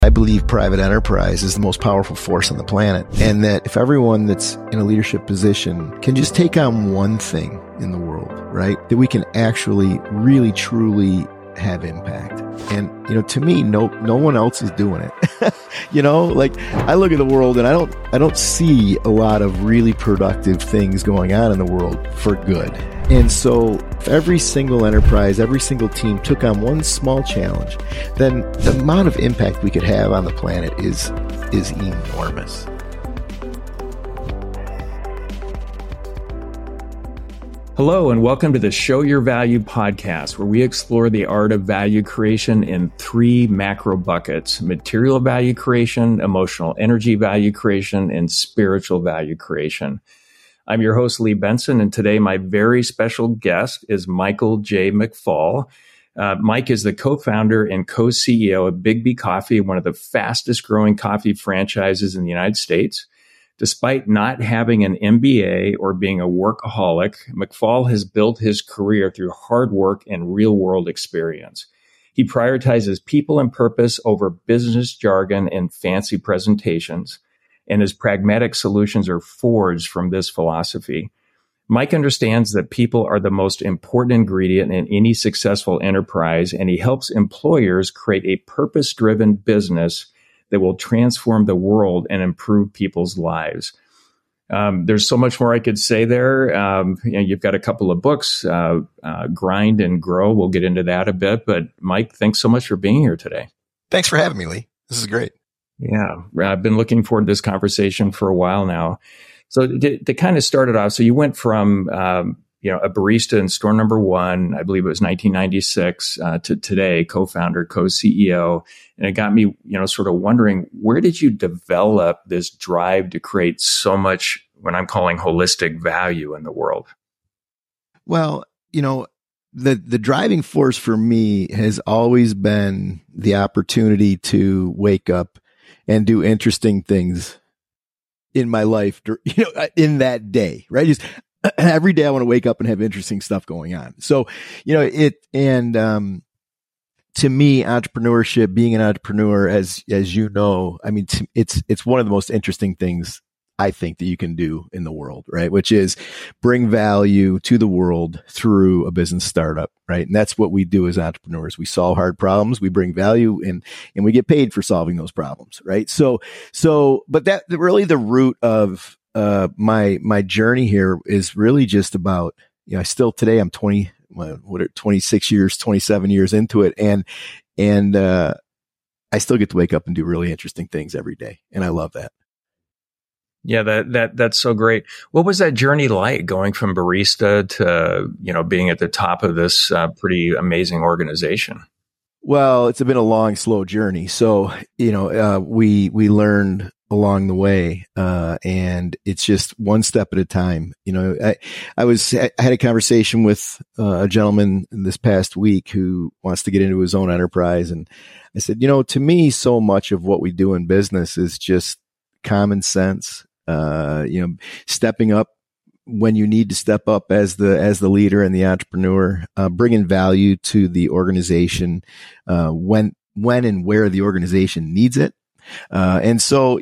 I believe private enterprise is the most powerful force on the planet, and that if everyone that's in a leadership position can just take on one thing in the world, right, that we can actually really truly have impact. And, to me, no one else is doing it. Like I look at the world and I don't see a lot of really productive things going on in the world for good. And so if every single enterprise, every single team took on one small challenge, then the amount of impact we could have on the planet is enormous. Hello, and welcome to the Show Your Value podcast, where we explore the art of value creation in three macro buckets: material value creation, emotional energy value creation, and spiritual value creation. I'm your host, Lee Benson, and today my very special guest is Michael J. McFaul. Mike is the co-founder and co-CEO of Biggby Coffee, one of the fastest growing coffee franchises in the United States. Despite not having an MBA or being a workaholic, McFaul has built his career through hard work and real-world experience. He prioritizes people and purpose over business jargon and fancy presentations, and his pragmatic solutions are forged from this philosophy. Mike understands that people are the most important ingredient in any successful enterprise, and he helps employers create a purpose-driven business that will transform the world and improve people's lives. There's so much more I could say there. You've got a couple of books, Grind and Grow. We'll get into that a bit. But Mike, thanks so much for being here today. Thanks for having me, Lee. This is great. Yeah, I've been looking forward to this conversation for a while now. So to kind of start it off, so you went from a barista in store number one, I believe it was 1996, to today, co-founder, co-CEO. And it got me, sort of wondering, where did you develop this drive to create so much, what I'm calling holistic value in the world? Well, the driving force for me has always been the opportunity to wake up and do interesting things in my life, in that day, right? Just every day I want to wake up and have interesting stuff going on. So, to me, entrepreneurship, being an entrepreneur, as you know, I mean, it's one of the most interesting things I think that you can do in the world, right? Which is bring value to the world through a business startup, right? And that's what we do as entrepreneurs. We solve hard problems, we bring value, and we get paid for solving those problems, right? But that really the root of my journey here is really just about, I still today I'm 26 years, 27 years into it. And I still get to wake up and do really interesting things every day. And I love that. Yeah, that's so great. What was that journey like, going from barista to, being at the top of this pretty amazing organization? Well, it's been a long, slow journey. So, we learned along the way, and it's just one step at a time. I had a conversation with a gentleman this past week who wants to get into his own enterprise, and I said, to me, so much of what we do in business is just common sense. Stepping up when you need to step up as the leader and the entrepreneur, bringing value to the organization when and where the organization needs it. And so,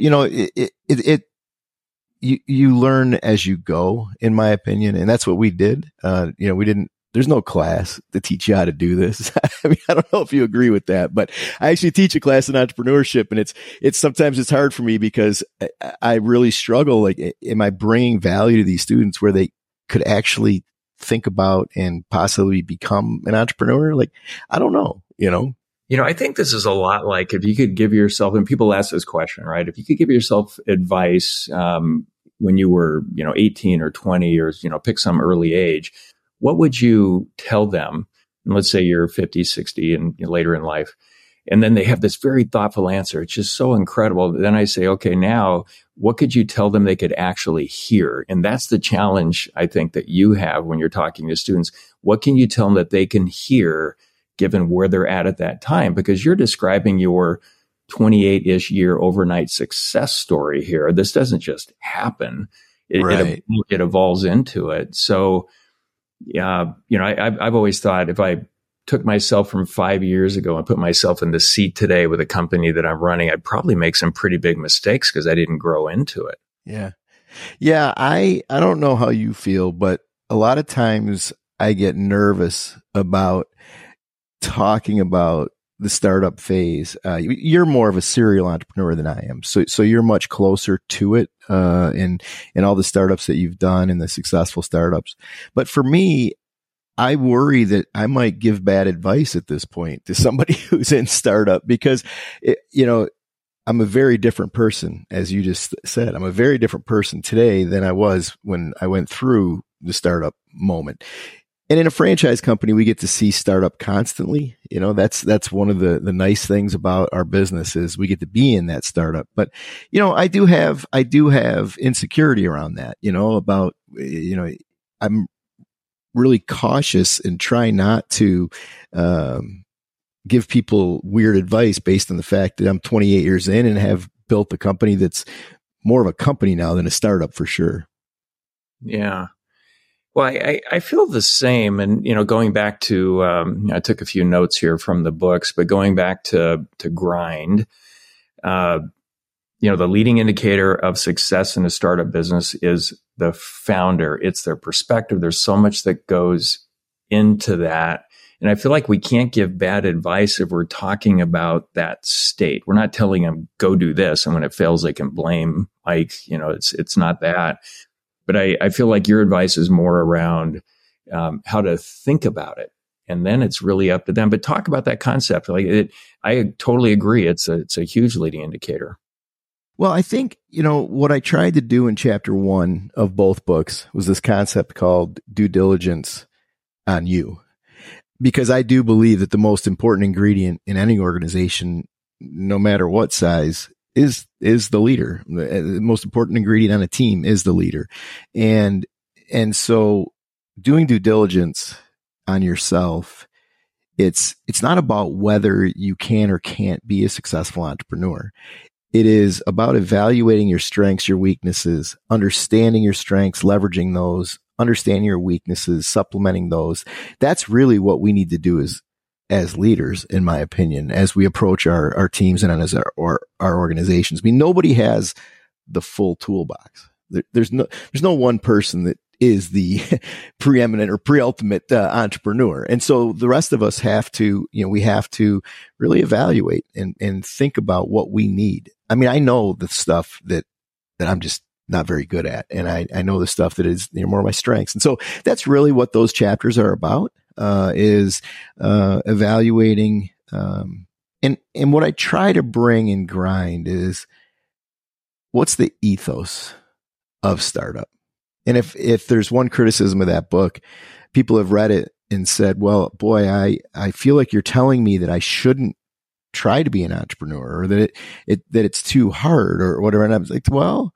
you learn as you go, in my opinion. And that's what we did. There's no class to teach you how to do this. I mean, I don't know if you agree with that, but I actually teach a class in entrepreneurship, and it's sometimes it's hard for me because I really struggle. Like, am I bringing value to these students where they could actually think about and possibly become an entrepreneur? Like, I don't know, I think this is a lot like if you could give yourself, and people ask this question, right? If you could give yourself advice when you were, 18 or 20 or, pick some early age, what would you tell them? And let's say you're 50, 60 and later in life, and then they have this very thoughtful answer. It's just so incredible. Then I say, okay, now what could you tell them they could actually hear? And that's the challenge, I think, that you have when you're talking to students. What can you tell them that they can hear given where they're at that time? Because you're describing your 28-ish year overnight success story here. This doesn't just happen. It evolves into it. So, I've always thought if I took myself from 5 years ago and put myself in the seat today with a company that I'm running, I'd probably make some pretty big mistakes because I didn't grow into it. Yeah. Yeah. I don't know how you feel, but a lot of times I get nervous about talking about the startup phase. You're more of a serial entrepreneur than I am. So you're much closer to it, in all the startups that you've done and the successful startups. But for me, I worry that I might give bad advice at this point to somebody who's in startup because, I'm a very different person, as you just said. I'm a very different person today than I was when I went through the startup moment. And in a franchise company, we get to see startup constantly. That's one of the nice things about our business is we get to be in that startup. But, I do have insecurity around that, I'm really cautious and try not to, give people weird advice based on the fact that I'm 28 years in and have built a company that's more of a company now than a startup for sure. Yeah. Well, I feel the same. And, going back to, I took a few notes here from the books, but going back to grind, the leading indicator of success in a startup business is the founder. It's their perspective. There's so much that goes into that. And I feel like we can't give bad advice if we're talking about that state. We're not telling them, go do this. And when it fails, they can blame Mike. It's not that. But I feel like your advice is more around how to think about it. And then it's really up to them. But talk about that concept. I totally agree. It's a huge leading indicator. Well, I think, what I tried to do in chapter 1 of both books was this concept called due diligence on you. Because I do believe that the most important ingredient in any organization, no matter what size, is the leader. The most important ingredient on a team is the leader. And so doing due diligence on yourself, it's not about whether you can or can't be a successful entrepreneur. It is about evaluating your strengths, your weaknesses, understanding your strengths, leveraging those, understanding your weaknesses, supplementing those. That's really what we need to do as leaders, in my opinion, as we approach our teams and as our organizations. I mean, nobody has the full toolbox. There's no one person that is the preeminent or pre-ultimate entrepreneur. And so the rest of us have to, we have to really evaluate and think about what we need. I mean, I know the stuff that I'm just not very good at. And I know the stuff that is more of my strengths. And so that's really what those chapters are about, is evaluating. And what I try to bring in Grind is what's the ethos of startup. And if there's one criticism of that book, people have read it and said, well, boy, I feel like you're telling me that I shouldn't try to be an entrepreneur or that it's too hard or whatever. And I was like, well,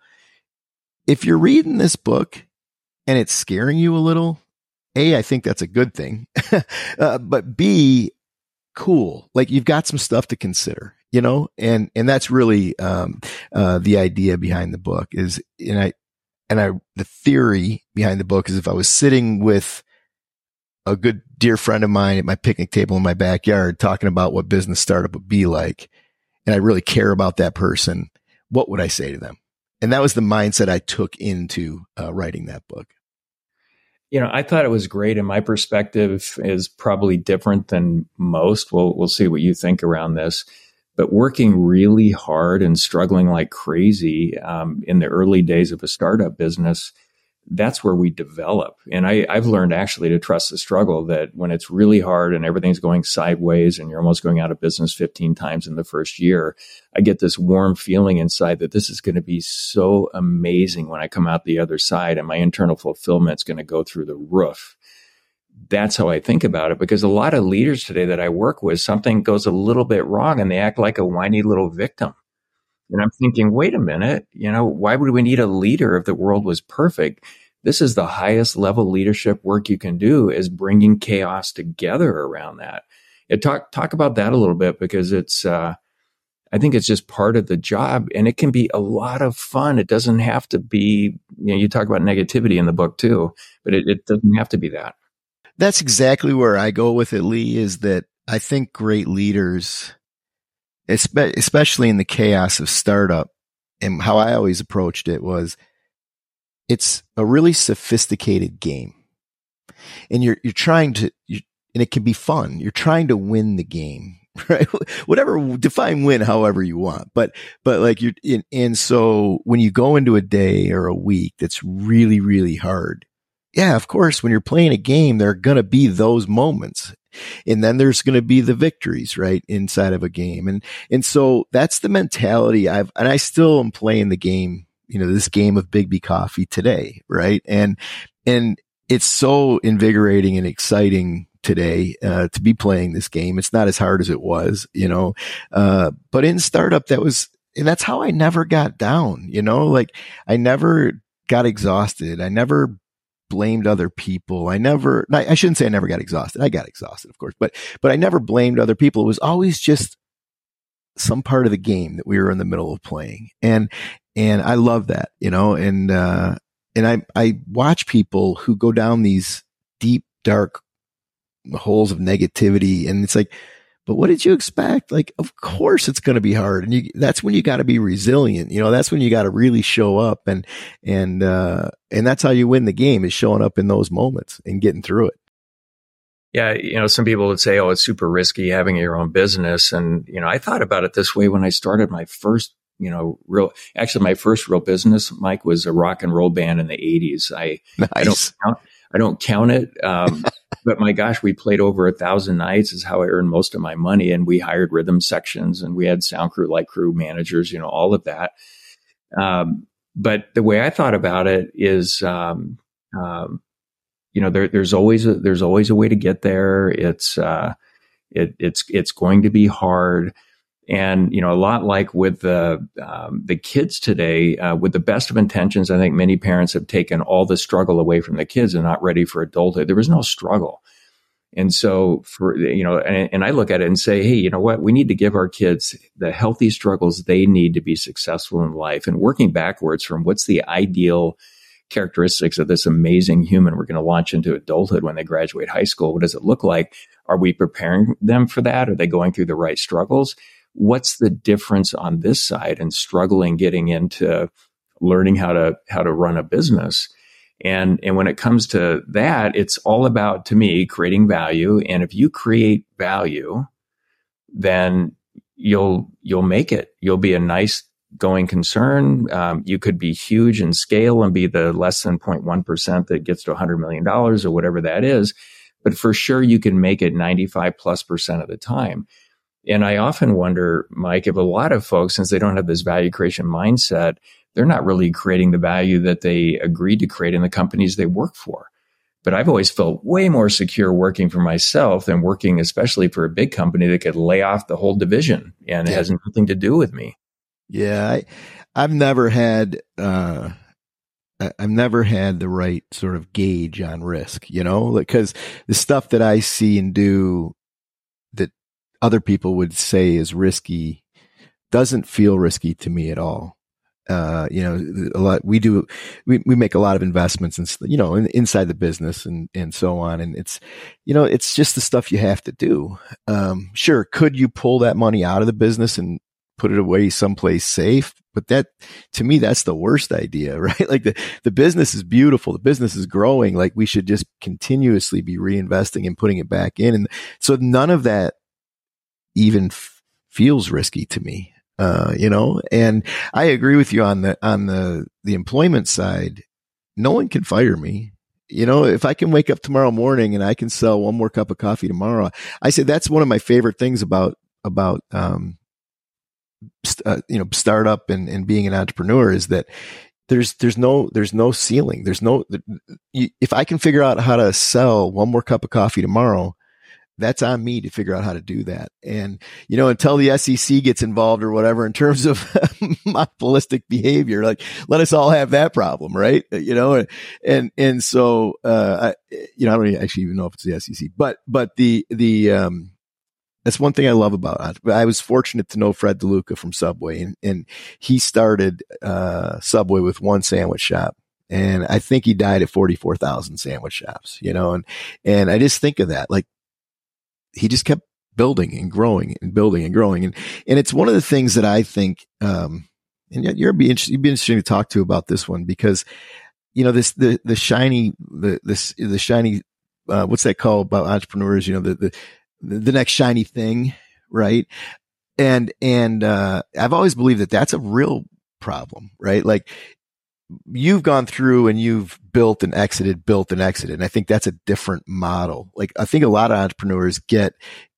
if you're reading this book and it's scaring you a little, A, I think that's a good thing. But B, cool. Like you've got some stuff to consider, and that's really, the idea behind the book is, the theory behind the book is if I was sitting with a good dear friend of mine at my picnic table in my backyard talking about what business startup would be like, and I really care about that person, what would I say to them? And that was the mindset I took into writing that book. I thought it was great, and my perspective is probably different than most. We'll see what you think around this. But working really hard and struggling like crazy in the early days of a startup business, that's where we develop. And I've learned actually to trust the struggle, that when it's really hard and everything's going sideways and you're almost going out of business 15 times in the first year, I get this warm feeling inside that this is going to be so amazing when I come out the other side and my internal fulfillment's going to go through the roof. That's how I think about it, because a lot of leaders today that I work with, something goes a little bit wrong and they act like a whiny little victim. And I'm thinking, wait a minute, why would we need a leader if the world was perfect? This is the highest level leadership work you can do, is bringing chaos together around that. Talk about that a little bit, because it's, I think it's just part of the job, and it can be a lot of fun. It doesn't have to be, you talk about negativity in the book too, but it doesn't have to be that. That's exactly where I go with it, Lee, is that I think great leaders, especially in the chaos of startup, and how I always approached it was, it's a really sophisticated game, and you're trying to, and it can be fun. You're trying to win the game, right? Whatever, define win however you want, but like you're in, and so when you go into a day or a week that's really, really hard, yeah, of course, when you're playing a game, there are going to be those moments. And then there's going to be the victories, right, inside of a game. And so that's the mentality and I still am playing the game, this game of Big B Coffee today, right? And it's so invigorating and exciting today, to be playing this game. It's not as hard as it was, but in startup, and that's how I never got down, like I never got exhausted. I never blamed other people. I shouldn't say I never got exhausted. I got exhausted, of course, but I never blamed other people. It was always just some part of the game that we were in the middle of playing. And I love that, and I watch people who go down these deep, dark holes of negativity. And it's like, but what did you expect? Like, of course it's going to be hard. And that's when you got to be resilient. That's when you got to really show up and that's how you win the game, is showing up in those moments and getting through it. Yeah. Some people would say, oh, it's super risky having your own business. And, I thought about it this way when I started my first, my first real business, Mike, was a rock and roll band in the 80s. Nice. I don't count it. But my gosh, we played over 1,000 nights is how I earned most of my money. And we hired rhythm sections and we had sound crew, light crew managers, all of that. But the way I thought about it is, there's always a way to get there. It's going to be hard. And, a lot like with the kids today, with the best of intentions, I think many parents have taken all the struggle away from the kids and not ready for adulthood. There was no struggle. And so and I look at it and say, hey, you know what? We need to give our kids the healthy struggles they need to be successful in life, and working backwards from what's the ideal characteristics of this amazing human we're going to launch into adulthood when they graduate high school. What does it look like? Are we preparing them for that? Are they going through the right struggles? What's the difference on this side and struggling getting into learning how to run a business? And when it comes to that, it's all about, to me, creating value. And if you create value, then you'll make it. You'll be a nice going concern. You could be huge in scale and be the less than 0.1% that gets to $100 million or whatever that is. But for sure, you can make it 95+% of the time. And I often wonder, Mike, if a lot of folks, since they don't have this value creation mindset, they're not really creating the value that they agreed to create in the companies they work for. But I've always felt way more secure working for myself than working especially for a big company that could lay off the whole division, and it has nothing to do with me. Yeah, I've never had the right sort of gauge on risk, because the stuff that I see and do that other people would say is risky doesn't feel risky to me at all. A lot, we make a lot of investments and, inside the business and so on. And it's, it's just the stuff you have to do. Sure. Could you pull that money out of the business and put it away someplace safe? But that, to me, that's the worst idea, right? Like the business is beautiful. The business is growing. Like we should just continuously be reinvesting and putting it back in. And so none of that even feels risky to me. And I agree with you on the employment side. No one can fire me. If I can wake up tomorrow morning and I can sell one more cup of coffee tomorrow, I say that's one of my favorite things about startup and being an entrepreneur is that there's no ceiling. If I can figure out how to sell one more cup of coffee tomorrow, that's on me to figure out how to do that. And, until the SEC gets involved or whatever in terms of monopolistic behavior, like let us all have that problem. Right. And so, I don't actually even know if it's the SEC, but that's one thing I love about it. I was fortunate to know Fred DeLuca from Subway, and he started Subway with one sandwich shop. And I think he died at 44,000 sandwich shops, and I just think of that, like he just kept building and growing and building and growing. And it's one of the things that I think, and you'd be interesting to talk to about this one, because, the shiny, what's that called about entrepreneurs? The next shiny thing, right? And I've always believed that that's a real problem, right? Like you've gone through and you've built and exited. And I think that's a different model. Like I think a lot of entrepreneurs get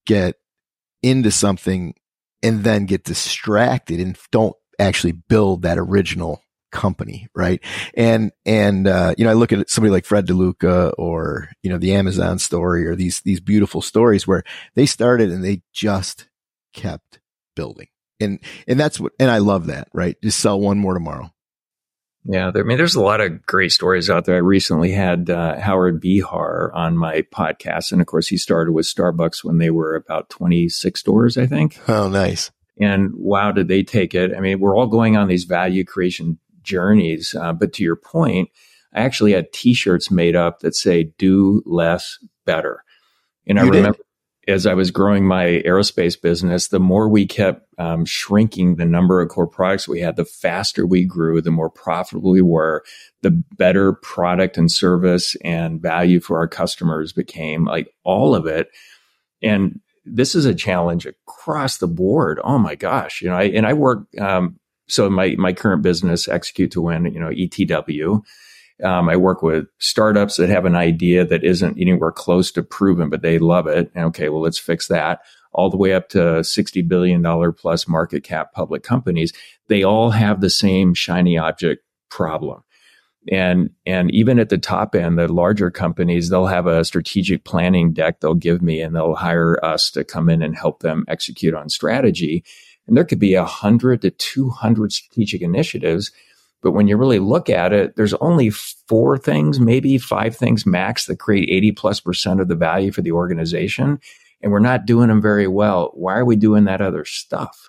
into something and then get distracted and don't actually build that original company. Right. And I look at somebody like Fred DeLuca or, the Amazon story or these beautiful stories where they started and they just kept building. And that's and I love that, right? Just sell one more tomorrow. Yeah. There's a lot of great stories out there. I recently had Howard Behar on my podcast. And of course, he started with Starbucks when they were about 26 stores, I think. Oh, nice. And wow, did they take it? We're all going on these value creation journeys. But to your point, I actually had t-shirts made up that say, do less, better. And I remember as I was growing my aerospace business, the more we kept shrinking the number of core products we had, the faster we grew, the more profitable we were, the better product and service and value for our customers became, like all of it. And this is a challenge across the board. Oh my gosh. I work, so my current business, Execute to Win, ETW. I work with startups that have an idea that isn't anywhere close to proven, but they love it. Okay, well, let's fix that. All the way up to $60 billion plus market cap public companies. They all have the same shiny object problem. And even at the top end, the larger companies, they'll have a strategic planning deck they'll give me, and they'll hire us to come in and help them execute on strategy. And there could be 100 to 200 strategic initiatives. But when you really look at it, there's only 4 things, maybe 5 things max that create 80+% of the value for the organization. And we're not doing them very well. Why are we doing that other stuff?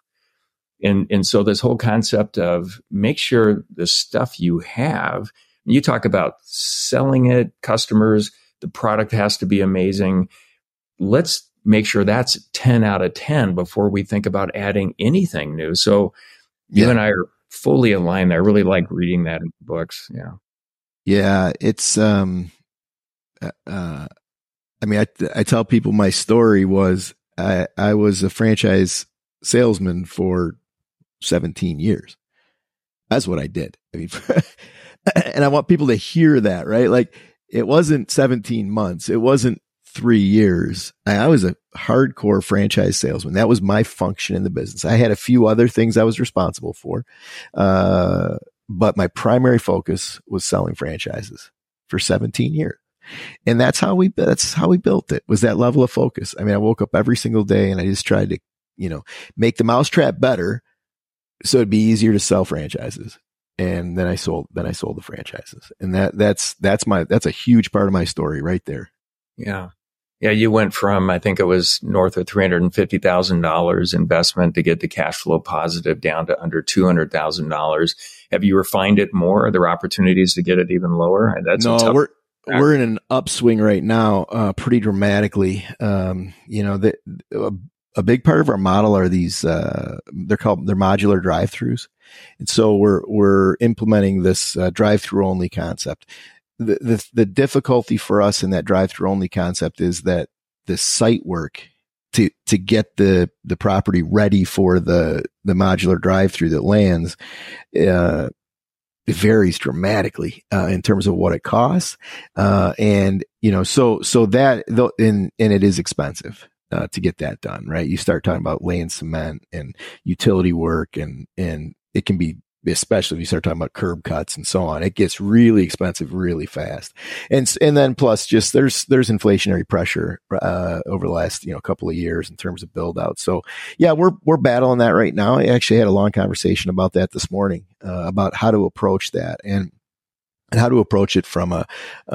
And so this whole concept of make sure the stuff you have, you talk about selling it, customers, the product has to be amazing. Let's make sure that's 10 out of 10 before we think about adding anything new. So you and I are fully aligned there. I really like reading that in books. Yeah. Yeah. It's, I tell people my story was, I was a franchise salesman for 17 years. That's what I did. And I want people to hear that, right? Like it wasn't 17 months. It wasn't 3 years. I was a hardcore franchise salesman. That was my function in the business. I had a few other things I was responsible for. But my primary focus was selling franchises for 17 years. And that's how we built it, was that level of focus. I woke up every single day and I just tried to, make the mousetrap better so it'd be easier to sell franchises. And then I sold the franchises. And that's a huge part of my story right there. Yeah. Yeah, you went from, I think it was north of $350,000 investment to get the cash flow positive down to under $200,000. Have you refined it more? Are there opportunities to get it even lower? We're in an upswing right now, pretty dramatically. A big part of our model are these, they're modular drive-throughs. And so we're implementing this drive-through only concept. The difficulty for us in that drive-through only concept is that the site work to get the property ready for the modular drive-through that lands, it varies dramatically, in terms of what it costs. So that, and it is expensive, to get that done, right? You start talking about laying cement and utility work and it can be, especially if you start talking about curb cuts and so on, it gets really expensive really fast. And then plus just there's inflationary pressure, over the last, couple of years in terms of build out. So yeah, we're battling that right now. I actually had a long conversation about that this morning, about how to approach that and how to approach it from a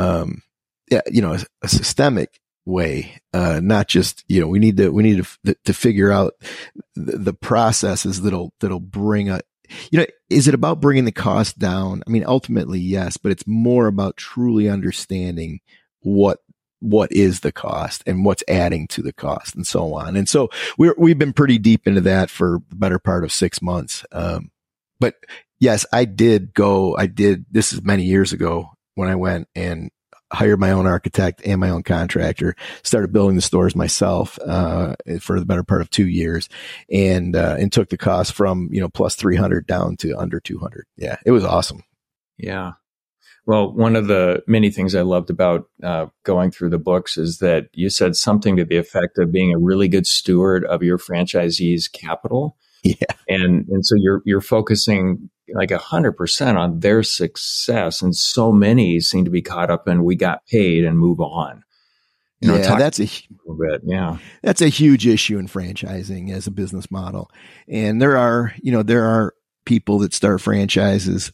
systemic way, not just, we need to figure out the processes that'll bring is it about bringing the cost down? I mean, ultimately, yes, but it's more about truly understanding what is the cost and what's adding to the cost and so on. And so we've been pretty deep into that for the better part of 6 months. But yes, this is many years ago when I went and hired my own architect and my own contractor, started building the stores myself, for the better part of 2 years, and took the cost from, plus 300 down to under 200. Yeah. It was awesome. Yeah. Well, one of the many things I loved about going through the books is that you said something to the effect of being a really good steward of your franchisees' capital. Yeah. And so you're focusing like 100% on their success. And so many seem to be caught up in we got paid and move on. That's a bit. Yeah. That's a huge issue in franchising as a business model. And there are people that start franchises,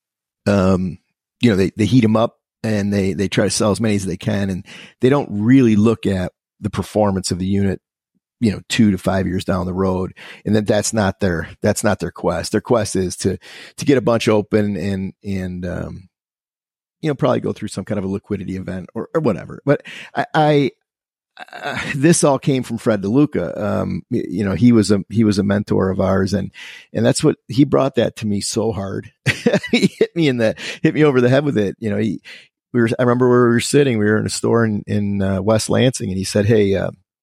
they heat them up and they try to sell as many as they can. And they don't really look at the performance of the unit, 2 to 5 years down the road. And that's not their quest. Their quest is to get a bunch open and probably go through some kind of a liquidity event or whatever. But this all came from Fred DeLuca. He was a mentor of ours, and that's what he brought that to me so hard. He hit me over the head with it. I remember where we were sitting. We were in a store in West Lansing, and he said, "Hey,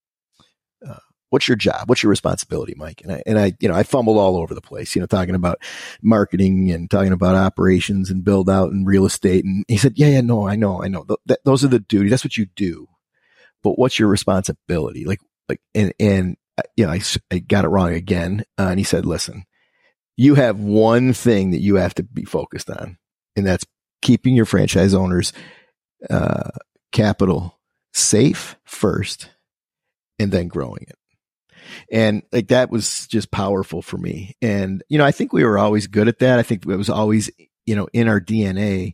what's your job? What's your responsibility, Mike?" And I fumbled all over the place, talking about marketing and talking about operations and build out and real estate. And he said, yeah, no, I know. Those are the duties. That's what you do. But what's your responsibility? I got it wrong again. And he said, listen, you have one thing that you have to be focused on, and that's keeping your franchise owners, capital safe first, and then growing it. And that was just powerful for me. And, I think we were always good at that. I think it was always, in our DNA.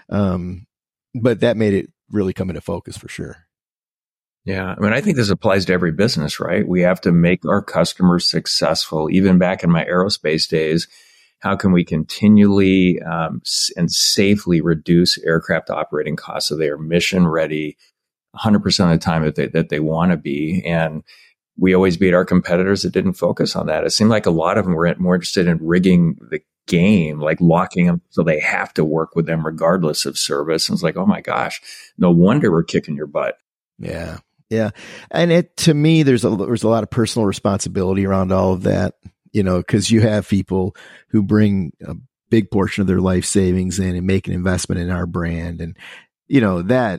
But that made it really come into focus for sure. Yeah. I mean, I think this applies to every business, right? We have to make our customers successful. Even back in my aerospace days, how can we continually and safely reduce aircraft operating costs so they are mission ready 100% of the time that they want to be? And we always beat our competitors that didn't focus on that. It seemed like a lot of them were more interested in rigging the game, like locking them so they have to work with them regardless of service. And it's like, oh my gosh, no wonder we're kicking your butt. Yeah. Yeah. And to me, there's a lot of personal responsibility around all of that, because you have people who bring a big portion of their life savings in and make an investment in our brand. And, that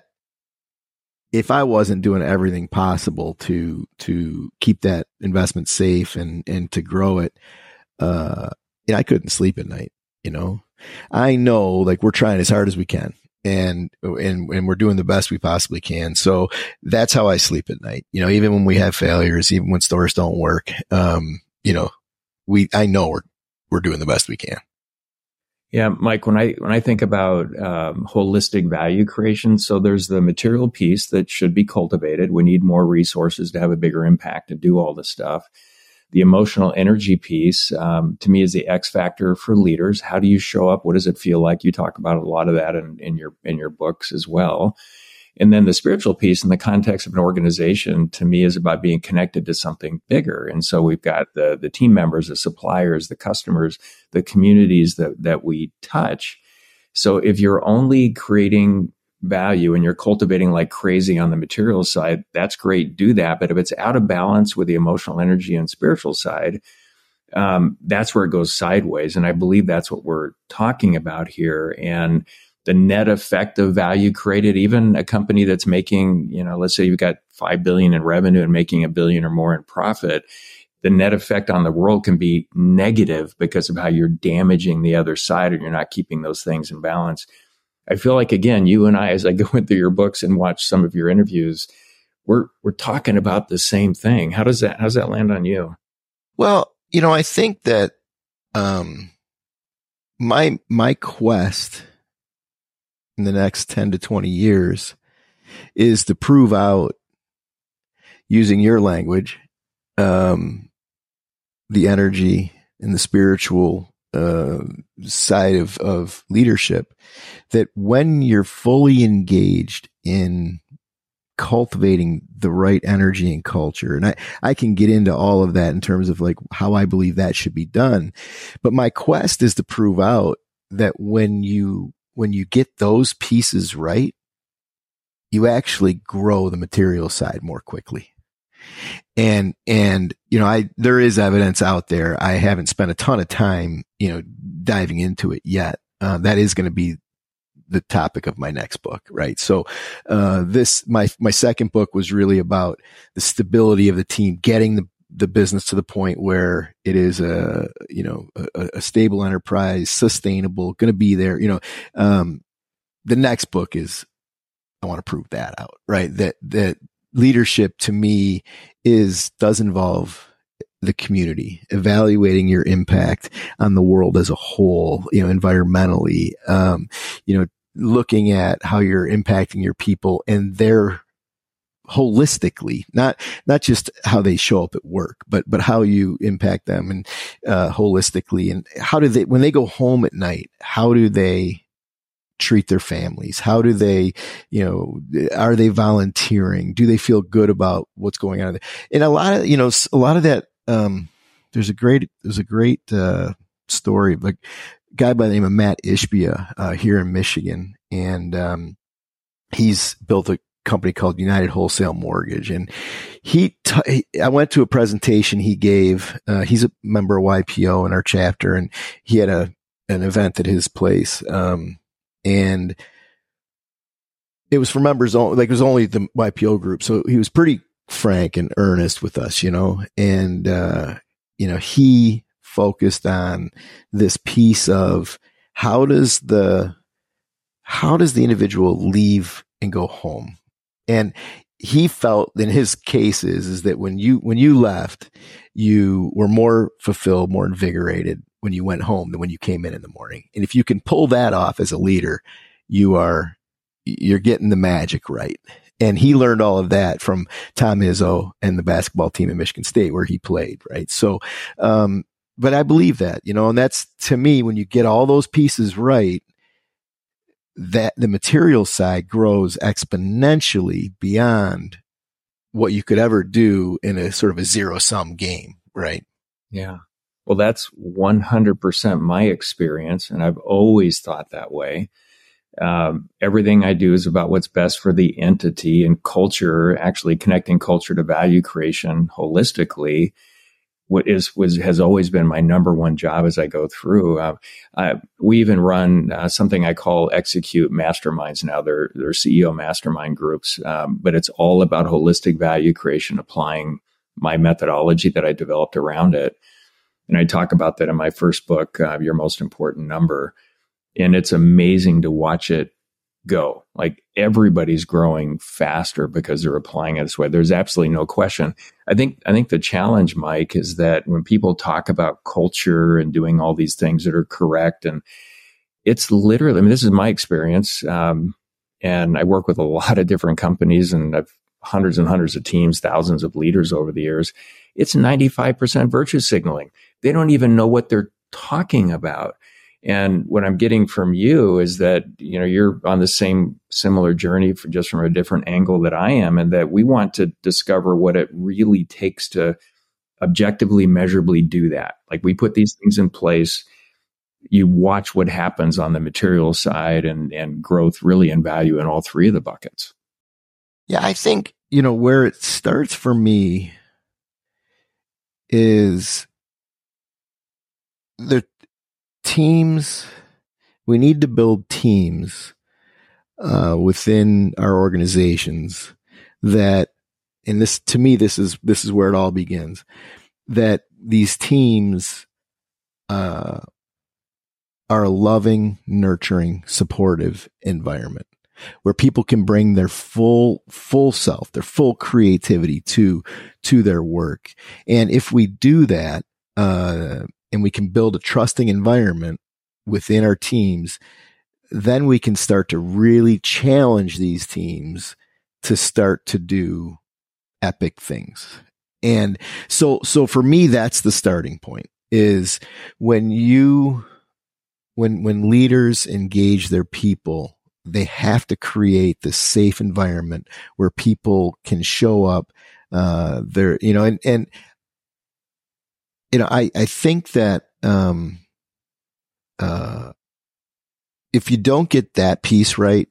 if I wasn't doing everything possible to keep that investment safe and to grow it, I couldn't sleep at night. I know we're trying as hard as we can. And we're doing the best we possibly can. So that's how I sleep at night. Even when we have failures, even when stores don't work, I know we're doing the best we can. Yeah, Mike, when I think about holistic value creation, so there's the material piece that should be cultivated. We need more resources to have a bigger impact to do all this stuff. The emotional energy piece, to me, is the X factor for leaders. How do you show up? What does it feel like? You talk about a lot of that in your books as well. And then the spiritual piece in the context of an organization, to me, is about being connected to something bigger. And so we've got the team members, the suppliers, the customers, the communities that we touch. So if you're only creating value and you're cultivating like crazy on the material side, that's great, do that. But if it's out of balance with the emotional energy and spiritual side, that's where it goes sideways. And I believe that's what we're talking about here. And the net effect of value created, even a company that's making, let's say you've got $5 billion in revenue and making $1 billion or more in profit, the net effect on the world can be negative because of how you're damaging the other side, or you're not keeping those things in balance. I feel like, again, you and I, as I go into your books and watch some of your interviews, we're talking about the same thing. How's that land on you? Well, I think that my quest in the next 10 to 20 years is to prove out, using your language, the energy and the spiritual side of leadership, that when you're fully engaged in cultivating the right energy and culture, and I can get into all of that in terms of like how I believe that should be done. But my quest is to prove out that when you get those pieces right, you actually grow the material side more quickly. And, there is evidence out there. I haven't spent a ton of time, diving into it yet. That is going to be the topic of my next book, right? So, my second book was really about the stability of the team, getting the business to the point where it is a stable enterprise, sustainable, going to be there. The next book is, I want to prove that out, right? That leadership to me does involve the community, evaluating your impact on the world as a whole, environmentally, looking at how you're impacting your people and their holistically, not just how they show up at work, but how you impact them and, holistically. And how do they, when they go home at night, how do they treat their families? How do they, are they volunteering? Do they feel good about what's going on? And a lot of that, there's a great story of a guy by the name of Matt Ishbia, here in Michigan. And, he's built a company called United Wholesale Mortgage. And I went to a presentation he gave. He's a member of YPO in our chapter, and he had an event at his place. And it was for members only, like it was only the YPO group. So he was pretty frank and earnest with us, and, he focused on this piece of how does the individual leave and go home? And he felt in his cases is that when you left, you were more fulfilled, more invigorated when you went home than when you came in the morning. And if you can pull that off as a leader, you're getting the magic right. And he learned all of that from Tom Izzo and the basketball team at Michigan State where he played. Right. So, but I believe that, and that's, to me, when you get all those pieces right, that the material side grows exponentially beyond what you could ever do in a sort of a zero-sum game, right? Yeah. Well, that's 100% my experience, and I've always thought that way. Everything I do is about what's best for the entity, and culture, actually connecting culture to value creation holistically, has always been my number one job as I go through. We even run something I call Execute Masterminds now. They're CEO mastermind groups, but it's all about holistic value creation, applying my methodology that I developed around it. And I talk about that in my first book, Your Most Important Number. And it's amazing to watch it go. Like, everybody's growing faster because they're applying it this way. There's absolutely no question. I think the challenge, Mike, is that when people talk about culture and doing all these things that are correct, and it's literally, this is my experience. And I work with a lot of different companies, and I've hundreds and hundreds of teams, thousands of leaders over the years. It's 95% virtue signaling. They don't even know what they're talking about. And what I'm getting from you is that, you're on the same similar journey just from a different angle that I am, and that we want to discover what it really takes to objectively, measurably do that. Like, we put these things in place, you watch what happens on the material side and growth really in value in all three of the buckets. Yeah, I think, where it starts for me is the teams. We need to build teams within our organizations that, and this, to me, this is where it all begins, that these teams are a loving, nurturing, supportive environment where people can bring their full self, their full creativity to their work. And if we do that, and we can build a trusting environment within our teams, then we can start to really challenge these teams to start to do epic things. And so for me, that's the starting point, is when leaders engage their people, they have to create this safe environment where people can show up. I think that, if you don't get that piece right,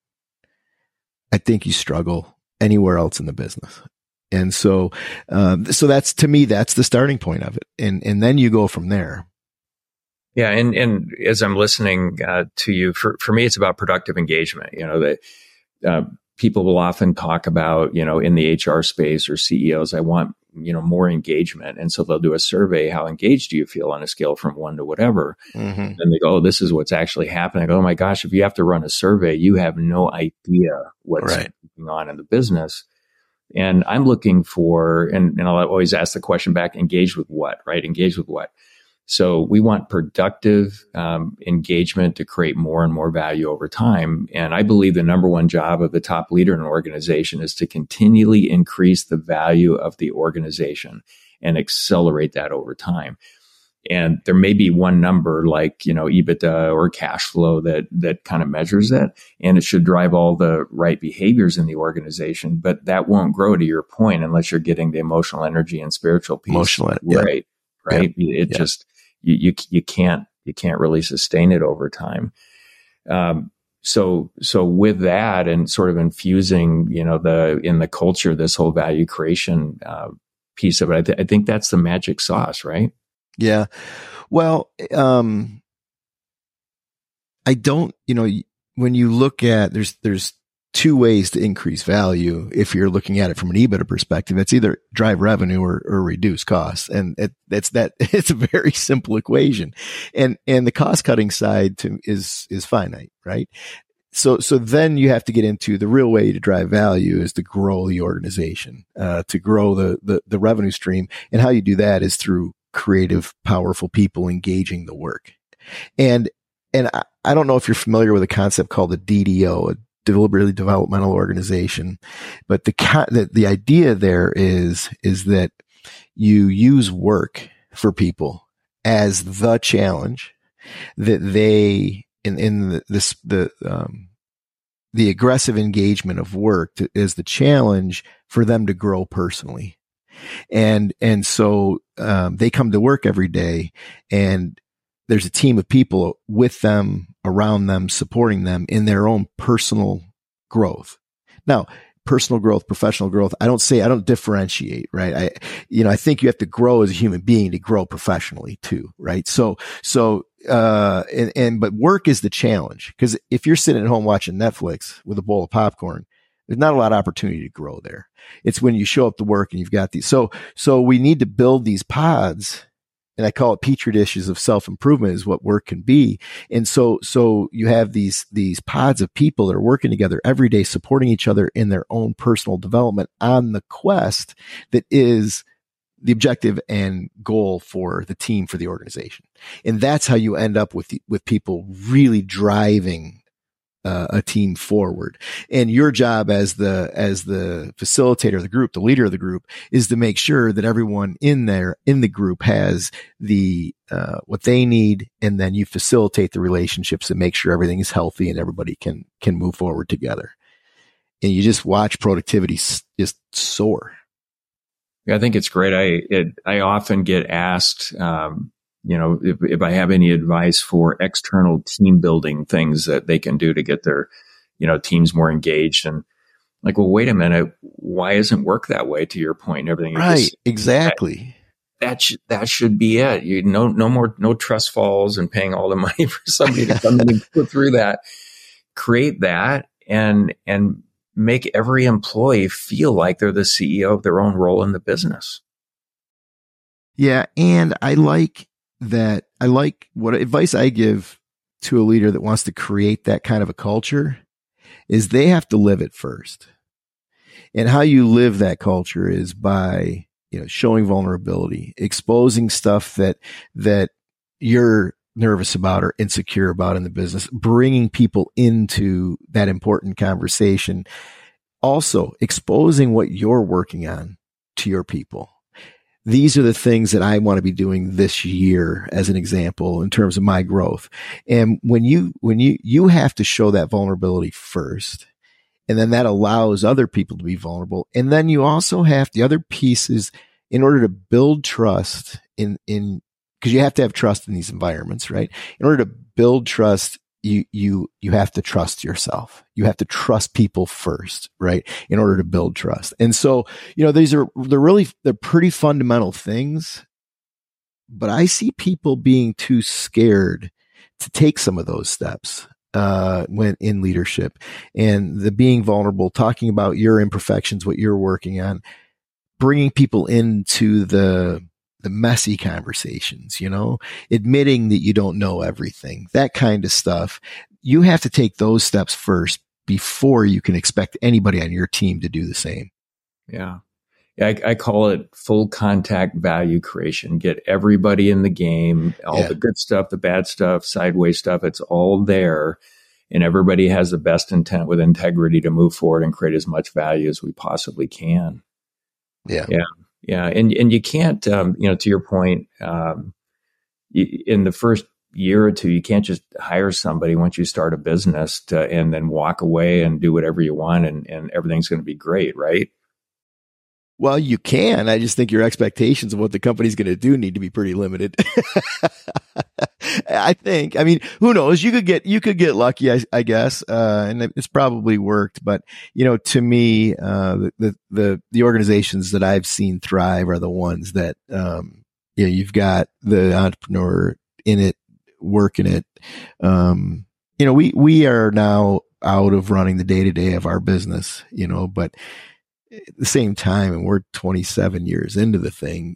I think you struggle anywhere else in the business. And so that's, to me, that's the starting point of it. And then you go from there. Yeah. And as I'm listening to you, for me, it's about productive engagement. People will often talk about, in the HR space or CEOs, I want, more engagement. And so they'll do a survey. How engaged do you feel on a scale from 1 to whatever? Mm-hmm. And they go, oh, this is what's actually happening. I go, oh my gosh, if you have to run a survey, you have no idea what's going on in the business. And I'm looking for, and I'll always ask the question back, engaged with what, right? Engaged with what? So we want productive engagement to create more and more value over time. And I believe the number one job of the top leader in an organization is to continually increase the value of the organization and accelerate that over time. And there may be one number like, EBITDA or cash flow that kind of measures that, and it should drive all the right behaviors in the organization, but that won't grow, to your point, unless you're getting the emotional energy and spiritual piece right. Yeah. It just, you can't really sustain it over time. So with that and sort of infusing, in the culture, this whole value creation piece of it, I think that's the magic sauce, right? Yeah. Well, I don't, when you look at, there's two ways to increase value. If you're looking at it from an EBITDA perspective, it's either drive revenue or reduce costs. And it's a very simple equation. And the cost cutting side is finite, right? So then you have to get into the real way to drive value is to grow the organization, to grow the revenue stream. And how you do that is through creative, powerful people engaging the work. And I don't know if you're familiar with a concept called the DDO, a deliberately developmental organization, but the idea there is that you use work for people as the challenge, that they the aggressive engagement of work is the challenge for them to grow personally. And so they come to work every day, and there's a team of people with them, around them, supporting them in their own personal growth. Now, personal growth, professional growth, I don't differentiate, right? I think you have to grow as a human being to grow professionally too, right? But work is the challenge, because if you're sitting at home watching Netflix with a bowl of popcorn, there's not a lot of opportunity to grow there. It's when you show up to work and you've got these. So we need to build these pods, and I call it petri dishes of self-improvement is what work can be. And so you have these pods of people that are working together every day, supporting each other in their own personal development on the quest that is the objective and goal for the team, for the organization. And that's how you end up with people really driving a team forward. And your job as the facilitator of the group, the leader of the group, is to make sure that everyone in the group has the what they need, and then you facilitate the relationships and make sure everything is healthy and everybody can move forward together. And you just watch productivity just soar. Yeah, I think it's great. I often get asked, if I have any advice for external team building things that they can do to get their, teams more engaged. And like, well, wait a minute, why isn't work that way, to your point? Everything. Right. Exactly. That should be it. No more trust falls and paying all the money for somebody to come in and go through that. Create that and make every employee feel like they're the CEO of their own role in the business. Yeah. And I like what advice I give to a leader that wants to create that kind of a culture is they have to live it first. And how you live that culture is by, showing vulnerability, exposing stuff that you're nervous about or insecure about in the business, bringing people into that important conversation. Also exposing what you're working on to your people. these are the things that I want to be doing this year as an example in terms of my growth. And when you have to show that vulnerability first, and then that allows other people to be vulnerable. And then you also have the other pieces in order to build trust in because you have to have trust in these environments, right? In order to build trust, you have to trust yourself. You have to trust people first, right? In order to build trust. And so, they're pretty fundamental things, but I see people being too scared to take some of those steps, when in leadership, and the being vulnerable, talking about your imperfections, what you're working on, bringing people into the messy conversations, admitting that you don't know everything, that kind of stuff. You have to take those steps first before you can expect anybody on your team to do the same. Yeah. I call it full contact value creation. Get everybody in the game, all the good stuff, the bad stuff, sideways stuff. It's all there. And everybody has the best intent with integrity to move forward and create as much value as we possibly can. Yeah. And you can't, to your point, in the first year or two, you can't just hire somebody once you start a business and then walk away and do whatever you want and everything's going to be great, right? Well, you can. I just think your expectations of what the company's going to do need to be pretty limited. I mean, who knows? You could get lucky, I guess. And it's probably worked, but to me, the organizations that I've seen thrive are the ones that, you've got the entrepreneur in it, working it. We are now out of running the day to day of our business, but at the same time, and we're 27 years into the thing,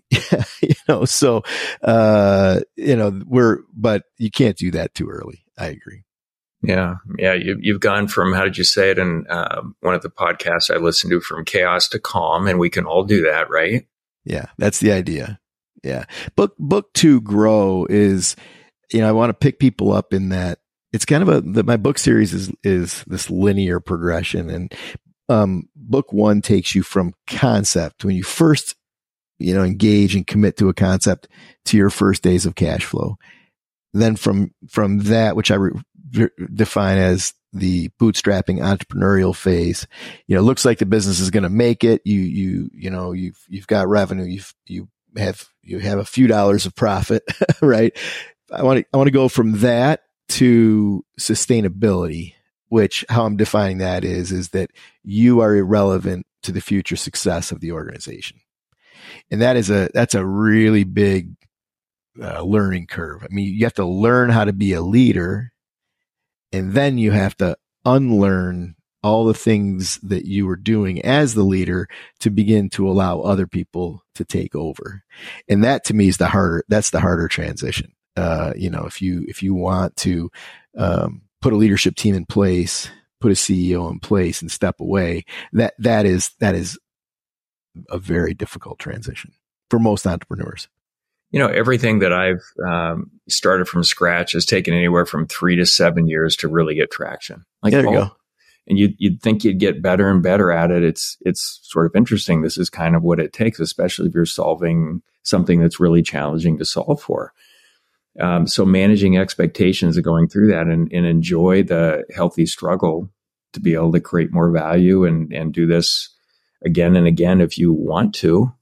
but you can't do that too early. I agree. Yeah. You've gone from, how did you say it in one of the podcasts I listened to, from chaos to calm, and we can all do that, right? Yeah, that's the idea. Yeah. Book 2, Grow, is, I want to pick people up in that. It's kind of my book series is this linear progression, and book 1 takes you from concept, when you first, engage and commit to a concept, to your first days of cash flow. Then from that, which I define as the bootstrapping entrepreneurial phase, looks like the business is going to make it. You've got revenue. You have a few dollars of profit, right? I want to go from that to sustainability, which, how I'm defining that is that you are irrelevant to the future success of the organization. And that's a really big learning curve. I mean, you have to learn how to be a leader, and then you have to unlearn all the things that you were doing as the leader to begin to allow other people to take over. And that, to me, is the harder transition. If you want to, put a leadership team in place, put a CEO in place, and step away, that is a very difficult transition for most entrepreneurs. Everything that I've started from scratch has taken anywhere from 3 to 7 years to really get traction. There you go. And you'd think you'd get better and better at it. It's sort of interesting. This is kind of what it takes, especially if you're solving something that's really challenging to solve for. So managing expectations and going through that and enjoy the healthy struggle to be able to create more value and do this again and again if you want to.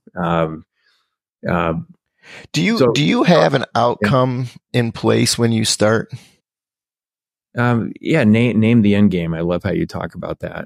Do you have an outcome in place when you start? Name the end game. I love how you talk about that.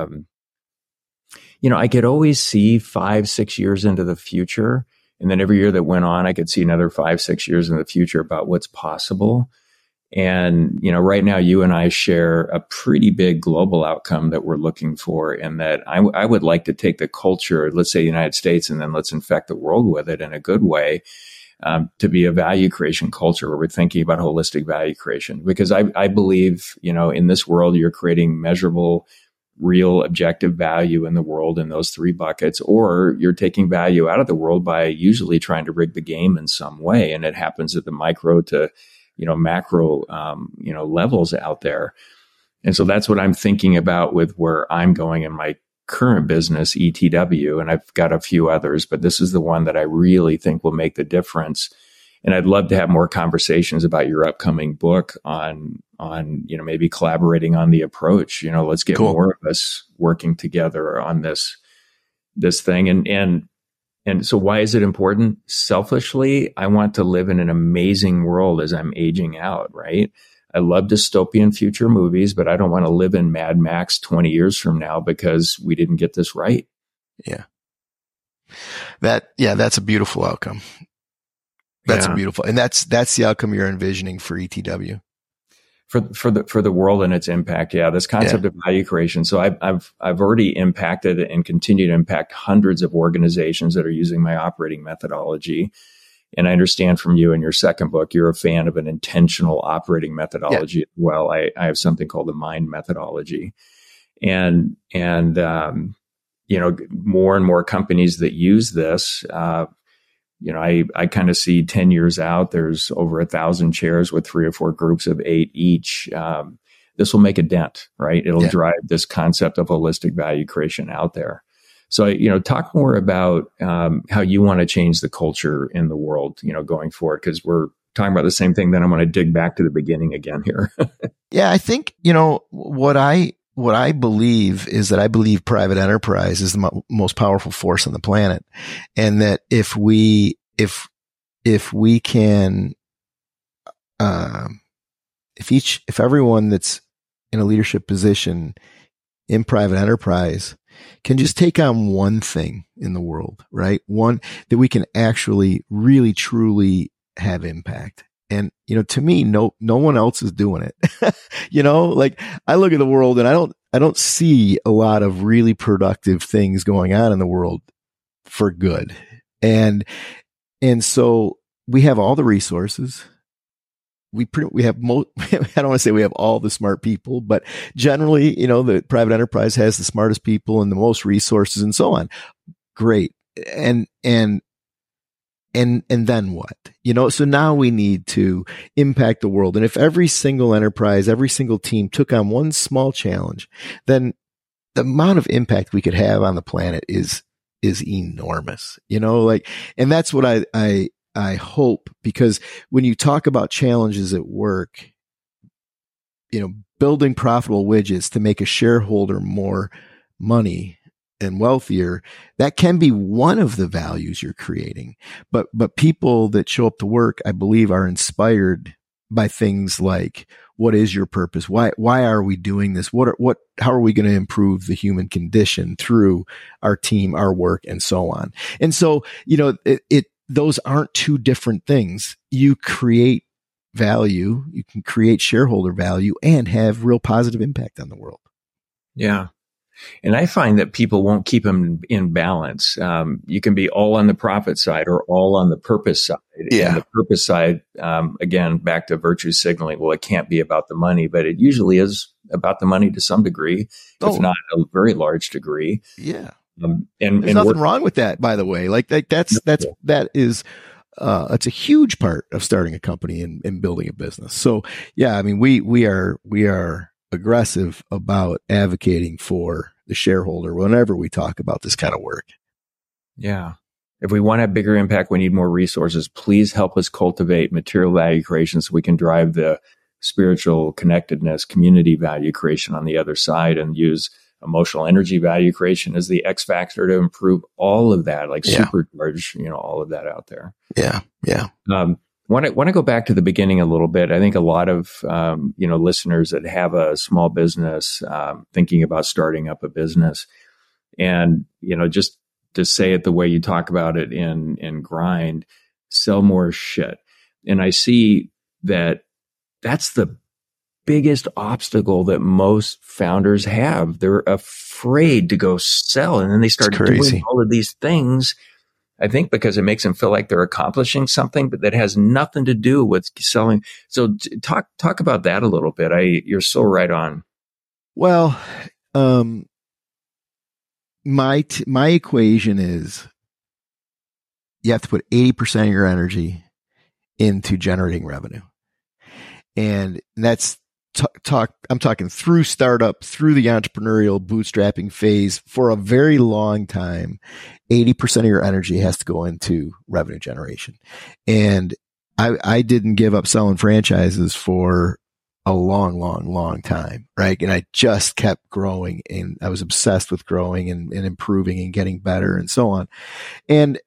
I could always see 5-6 years into the future. And then every year that went on, I could see another 5-6 years in the future about what's possible. And, right now you and I share a pretty big global outcome that we're looking for, and that I would like to take the culture, let's say the United States, and then let's infect the world with it in a good way, to be a value creation culture where we're thinking about holistic value creation. Because I believe, in this world, you're creating measurable, real, objective value in the world in those 3 buckets, or you're taking value out of the world by usually trying to rig the game in some way. And it happens at the micro to, macro, levels out there. And so that's what I'm thinking about with where I'm going in my current business, ETW, and I've got a few others, but this is the one that I really think will make the difference. And I'd love to have more conversations about your upcoming book on, maybe collaborating on the approach. Let's get more of us working together on this thing. And so why is it important? Selfishly, I want to live in an amazing world as I'm aging out, right? I love dystopian future movies, but I don't want to live in Mad Max 20 years from now because we didn't get this right. Yeah. That's a beautiful outcome. That's a beautiful, and that's the outcome you're envisioning for ETW. For the world and its impact. Yeah. This concept of value creation. So I've already impacted and continue to impact hundreds of organizations that are using my operating methodology. And I understand from you in your second book, you're a fan of an intentional operating methodology as well. I have something called the MIND methodology, and more and more companies that use this, I kind of see 10 years out, there's over 1,000 chairs with 3 or 4 groups of 8 each. This will make a dent, right? It'll drive this concept of holistic value creation out there. So, talk more about how you want to change the culture in the world, going forward, because we're talking about the same thing. Then I want to dig back to the beginning again here. Yeah, I think, what I believe is that I believe private enterprise is the most powerful force on the planet. And that if everyone that's in a leadership position in private enterprise can just take on one thing in the world, right? One that we can actually really, truly have impact. And, to me, no one else is doing it. Like I look at the world and I don't see a lot of really productive things going on in the world for good. And so we have all the resources. We have I don't want to say we have all the smart people, but generally, the private enterprise has the smartest people and the most resources and so on. Great. And then what? So now we need to impact the world. And if every single enterprise, every single team took on one small challenge, then the amount of impact we could have on the planet is enormous, and that's what I hope, because when you talk about challenges at work, building profitable widgets to make a shareholder more money and wealthier, that can be one of the values you're creating. But people that show up to work, I believe, are inspired by things like, what is your purpose? Why are we doing this? How are we going to improve the human condition through our team, our work, and so on? And so, those aren't two different things. You create value, you can create shareholder value and have real positive impact on the world. Yeah. And I find that people won't keep them in balance. You can be all on the profit side or all on the purpose side. Yeah. And the purpose side, again, back to virtue signaling. Well, it can't be about the money, but it usually is about the money to some degree, if not a very large degree. Yeah. And there's nothing wrong with that, by the way. That is it's a huge part of starting a company and building a business. So yeah, I mean, we are aggressive about advocating for the shareholder whenever we talk about this kind of work. Yeah. If we want to have bigger impact, we need more resources. Please help us cultivate material value creation so we can drive the spiritual connectedness, community value creation on the other swant and use emotional energy value creation as the X factor to improve all of that, supercharge, all of that out there. Yeah. Yeah. Want to go back to the beginning a little bit. I think a lot of, listeners that have a small business, thinking about starting up a business and, just to say it the way you talk about it in Grind, sell more shit. And I see that that's the biggest obstacle that most founders have. They're afraid to go sell. And then they start doing all of these things, I think, because it makes them feel like they're accomplishing something, but that has nothing to do with selling. So talk about that a little bit. You're so right on. Well, my equation is you have to put 80% of your energy into generating revenue. And that's I'm talking through startup, through the entrepreneurial bootstrapping phase for a very long time. 80% of your energy has to go into revenue generation. And I didn't give up selling franchises for a long time, right? And I just kept growing, and I was obsessed with growing and improving and getting better and so on. And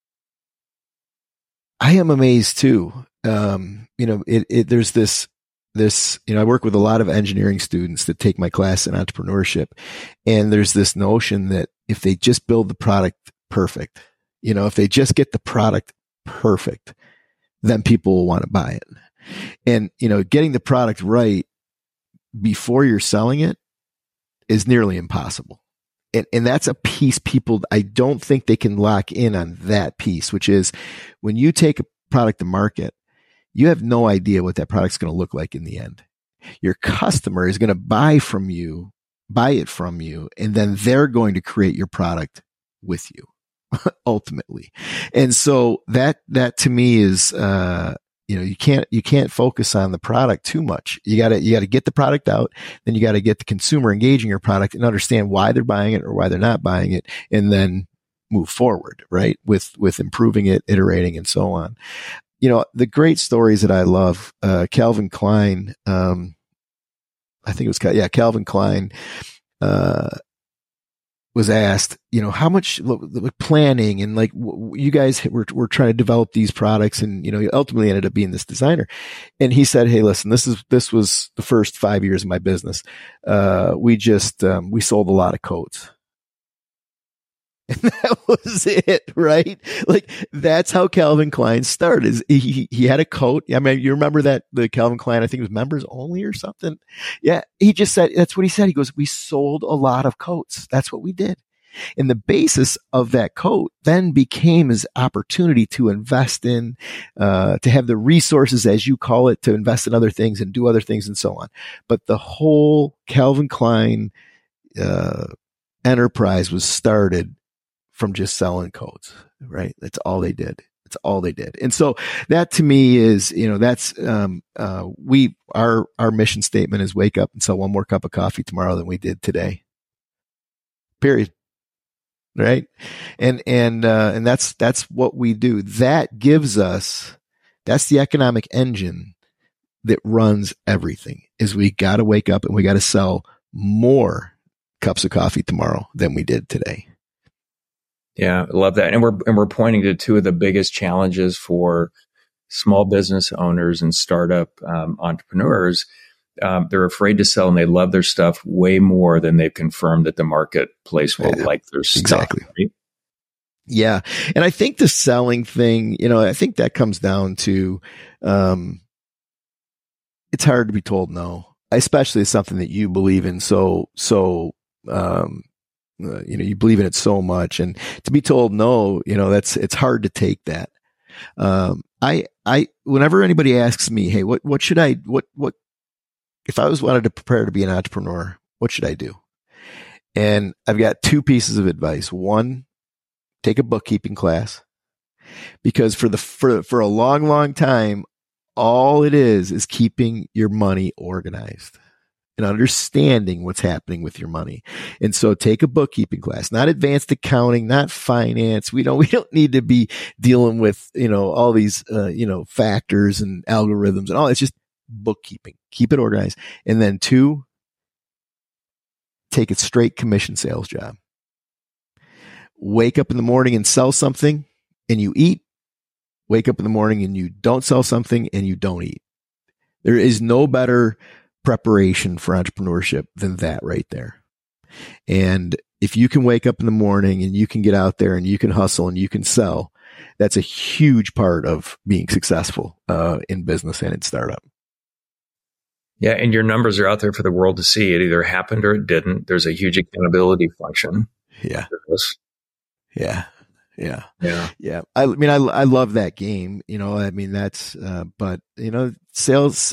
I am amazed too. There's this, I work with a lot of engineering students that take my class in entrepreneurship. And there's this notion that if they just build the product perfect, if they just get the product perfect, then people will want to buy it. And, getting the product right before you're selling it is nearly impossible. And that's a piece I don't think they can lock in on that piece, which is when you take a product to market, you have no idea what that product's going to look like in the end. Your customer is going to buy it from you, and then they're going to create your product with you ultimately. And so that to me is, you can't focus on the product too much. You gotta get the product out, then you gotta get the consumer engaging your product and understand why they're buying it or why they're not buying it, and then move forward, right? With improving it, iterating, and so on. The great stories that I love, Calvin Klein, I think it was, Calvin Klein, was asked, how much planning and you guys were trying to develop these products, and you ultimately ended up being this designer. And he said, "Hey, listen, this was the first 5 years of my business. We sold a lot of coats." And that was it, right? That's how Calvin Klein started. He had a coat. I mean, you remember that the Calvin Klein, I think it was members only or something. Yeah. He just said, that's what he said. He goes, "We sold a lot of coats. That's what we did." And the basis of that coat then became his opportunity to invest in, to have the resources, as you call it, to invest in other things and do other things and so on. But the whole Calvin Klein, enterprise was started from just selling coats, right? That's all they did. And so that to me is, that's, our mission statement is wake up and sell one more cup of coffee tomorrow than we did today. Period. Right. And that's what we do. That gives us, that's the economic engine that runs everything, is we got to wake up and we got to sell more cups of coffee tomorrow than we did today. Yeah, I love that. And we're pointing to two of the biggest challenges for small business owners and startup entrepreneurs. They're afraid to sell, and they love their stuff way more than they've confirmed that the marketplace will like their stuff. Exactly. Right? Yeah. And I think the selling thing, I think that comes down to, it's hard to be told no, especially something that you believe in. You believe in it so much, and to be told no, it's hard to take that. Whenever anybody asks me, "Hey, what should I, what, if I wanted to prepare to be an entrepreneur, what should I do?" And I've got two pieces of advice. One, take a bookkeeping class, because for a long time, all it is keeping your money organized and understanding what's happening with your money. And so take a bookkeeping class, not advanced accounting, not finance. We don't need to be dealing with, all these, factors and algorithms and all. It's just bookkeeping. Keep it organized. And then two, take a straight commission sales job. Wake up in the morning and sell something and you eat. Wake up in the morning and you don't sell something and you don't eat. There is no better preparation for entrepreneurship than that right there. And if you can wake up in the morning and you can get out there and you can hustle and you can sell, that's a huge part of being successful in business and in startup. Yeah, and your numbers are out there for the world to see. It either happened or it didn't. There's a huge accountability function. Yeah. Yeah. I mean, I love that game. That's, but sales,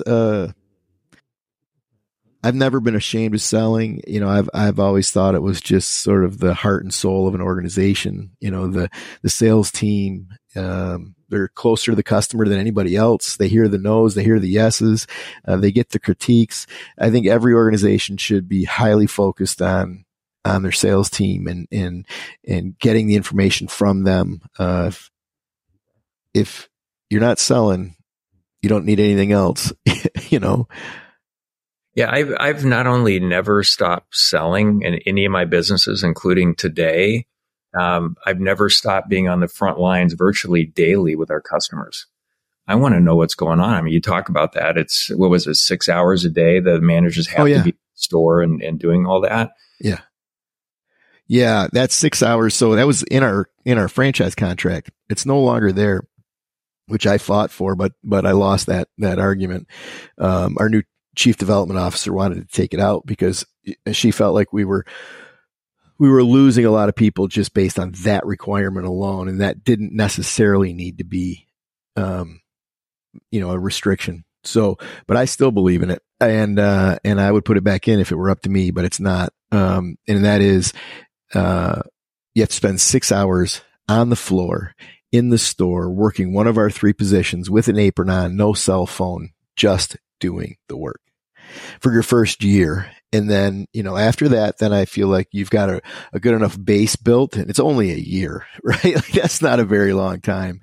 I've never been ashamed of selling. I've always thought it was just sort of the heart and soul of an organization. The sales team, They're closer to the customer than anybody else. They hear the no's, they hear the yeses, they get the critiques. I think every organization should be highly focused on their sales team and getting the information from them. If you're not selling, you don't need anything else, you know? Yeah, I've not only never stopped selling in any of my businesses, including today, I've never stopped being on the front lines virtually daily with our customers. I want to know what's going on. I mean, you talk about that. It's, 6 hours a day the managers have to be in the store and doing all that. Yeah. Yeah, that's 6 hours. So that was in our franchise contract. It's no longer there, which I fought for, but I lost that argument. Our new chief development officer wanted to take it out because she felt like we were losing a lot of people just based on that requirement alone. And that didn't necessarily need to be, a restriction. So, but I still believe in it. And I would put it back in if it were up to me, but it's not. And that is, you have to spend 6 hours on the floor in the store working one of our 3 positions with an apron on, no cell phone, just doing the work for your first year. And then, after that, then I feel like you've got a good enough base built, and it's only a year, right? Like that's not a very long time.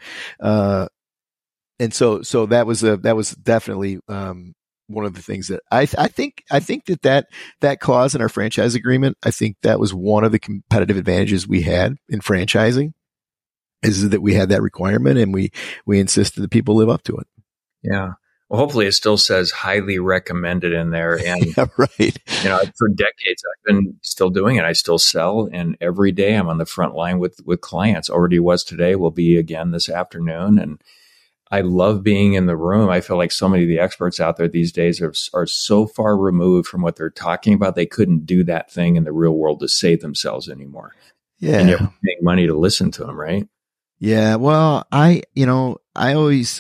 And so that was definitely, one of the things that I think that clause in our franchise agreement, I think that was one of the competitive advantages we had in franchising, is that we had that requirement and we insisted that people live up to it. Yeah. Well, hopefully it still says highly recommended in there. And yeah, right. For decades, I've been still doing it. I still sell, and every day I'm on the front line with clients. Already was today, will be again this afternoon. And I love being in the room. I feel like so many of the experts out there these days are so far removed from what they're talking about. They couldn't do that thing in the real world to save themselves anymore. Yeah. And you're paying money to listen to them, right? Yeah. Well, I always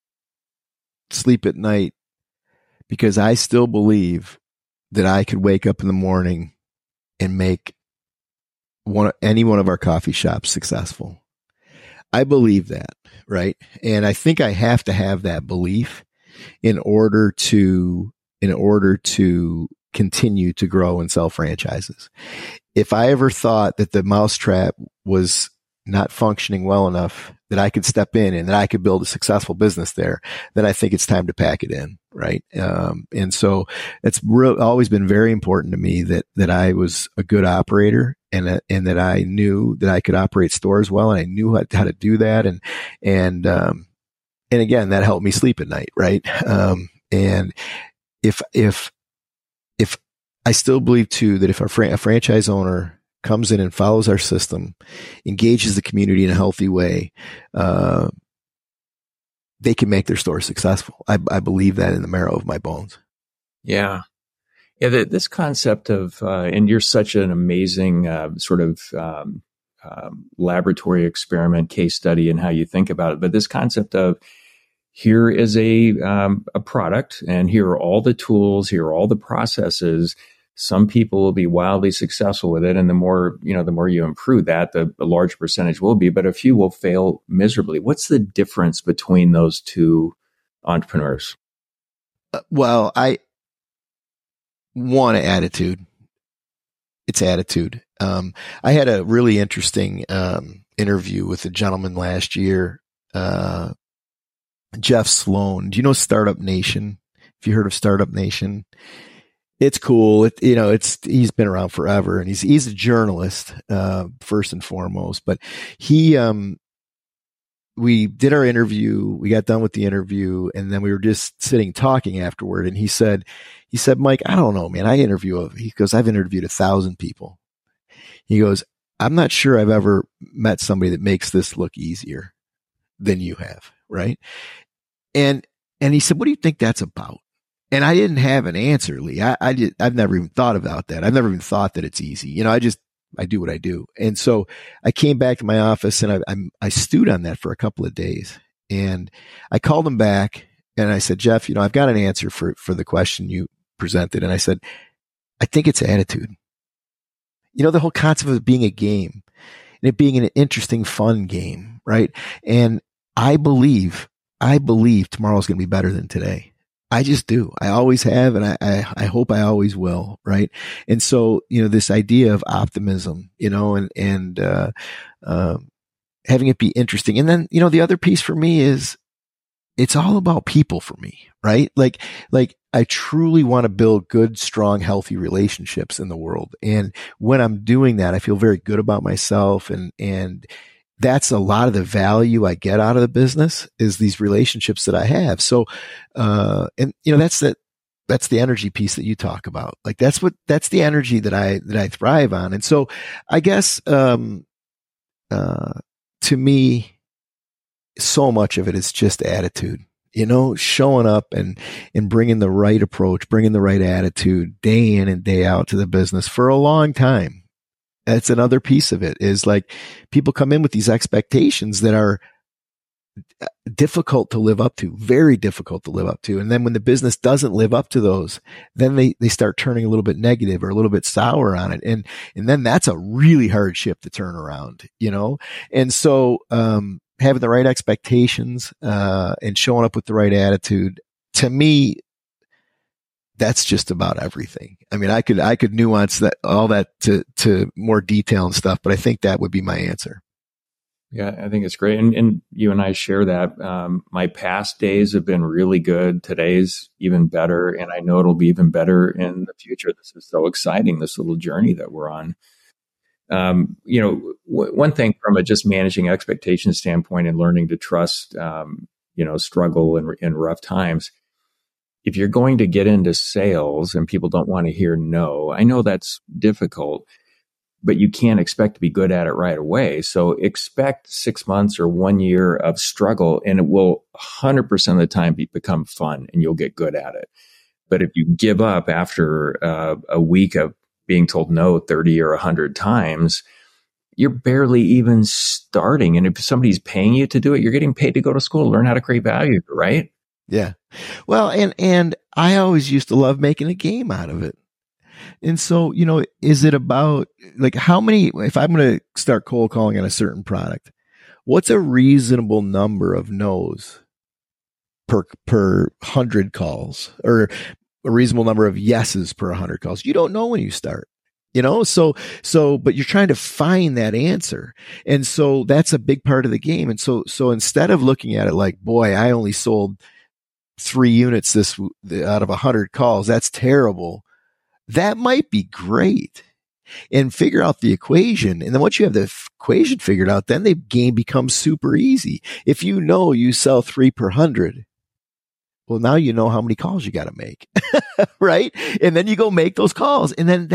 sleep at night because I still believe that I could wake up in the morning and make any one of our coffee shops successful. I believe that, right? And I think I have to have that belief in order to continue to grow and sell franchises. If I ever thought that the mousetrap was not functioning well enough that I could step in and that I could build a successful business there, then I think it's time to pack it in. Right. And so it's always been very important to me that I was a good operator and that I knew that I could operate stores well. And I knew how to do that. And again, that helped me sleep at night. Right. And if I still believe too, that if a franchise owner comes in and follows our system, engages the community in a healthy way, they can make their store successful. I believe that in the marrow of my bones. Yeah. Yeah. This concept of, and you're such an amazing laboratory experiment case study in how you think about it. But this concept of here is a product, and here are all the tools, here are all the processes. Some people will be wildly successful with it. And the more you improve that, the larger percentage will be, but a few will fail miserably. What's the difference between those two entrepreneurs? Well, attitude. It's attitude. I had a really interesting, interview with a gentleman last year, Jeff Sloan. Do you know Startup Nation? Have you heard of Startup Nation? It's cool. He's been around forever, and he's a journalist, first and foremost, but we did our interview. We got done with the interview, and then we were just sitting talking afterward. And he said, Mike, I don't know, man. He goes, I've interviewed 1,000 people. He goes, I'm not sure I've ever met somebody that makes this look easier than you have. Right. And he said, what do you think that's about? And I didn't have an answer, Lee. I've never even thought about that. I've never even thought that it's easy. I do what I do. And so I came back to my office and I stewed on that for a couple of days, and I called him back and I said, Jeff, I've got an answer for the question you presented. And I said, I think it's attitude. The whole concept of it being a game and it being an interesting, fun game. Right. And I believe tomorrow's going to be better than today. I just do. I always have, and I hope I always will. Right. And so, this idea of optimism, and having it be interesting. And then, the other piece for me is it's all about people for me, right? Like I truly want to build good, strong, healthy relationships in the world. And when I'm doing that, I feel very good about myself. And that's a lot of the value I get out of the business is these relationships that I have. So, that's the energy piece that you talk about. Like that's the energy that I thrive on. And so I guess, to me, so much of it is just attitude, showing up and bringing the right approach, bringing the right attitude day in and day out to the business for a long time. That's another piece of it is like people come in with these expectations that are difficult to live up to, very difficult to live up to. And then when the business doesn't live up to those, then they start turning a little bit negative or a little bit sour on it. And then that's a really hard ship to turn around, And so, having the right expectations, and showing up with the right attitude, to me, that's just about everything. I mean, I could nuance all that to more detail and stuff, but I think that would be my answer. Yeah, I think it's great. And you and I share that. My past days have been really good. Today's even better. And I know it'll be even better in the future. This is so exciting, this little journey that we're on. One thing from a just managing expectations standpoint and learning to trust, struggle in rough times. If you're going to get into sales and people don't want to hear no, I know that's difficult, but you can't expect to be good at it right away. So expect 6 months or 1 year of struggle, and it will 100% of the time become fun and you'll get good at it. But if you give up after a week of being told no 30 or 100 times, you're barely even starting. And if somebody's paying you to do it, you're getting paid to go to school, learn how to create value, right? Yeah. Well, and I always used to love making a game out of it. And so, is it about like how many, if I'm going to start cold calling on a certain product, what's a reasonable number of no's per 100 calls, or a reasonable number of yeses per 100 calls? You don't know when you start, but you're trying to find that answer. And so that's a big part of the game. And so instead of looking at it like, boy, I only sold 3 units out of 100 calls, that's terrible. That might be great. And figure out the equation. And then once you have the equation figured out, then the game becomes super easy. If you sell 3 per 100, well, now you know how many calls you got to make, right? And then you go make those calls, and then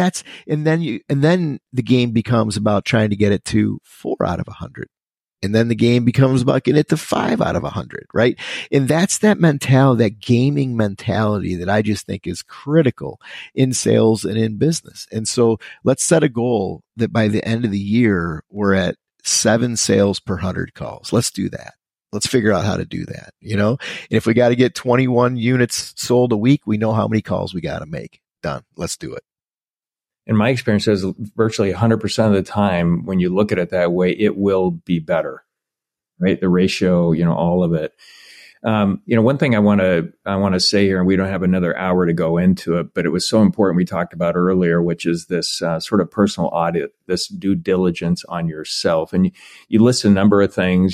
the game becomes about trying to get it to 4 out of 100. And then the game becomes about getting it to 5 out of 100, right? And that's that mentality, that gaming mentality that I just think is critical in sales and in business. And so let's set a goal that by the end of the year, we're at 7 sales per 100 calls. Let's do that. Let's figure out how to do that, And if we got to get 21 units sold a week, we know how many calls we got to make. Done. Let's do it. And my experience is virtually 100% of the time, when you look at it that way, it will be better, right? The ratio, all of it. One thing I want to say here, and we don't have another hour to go into it, but it was so important we talked about earlier, which is this sort of personal audit, this due diligence on yourself. And you list a number of things,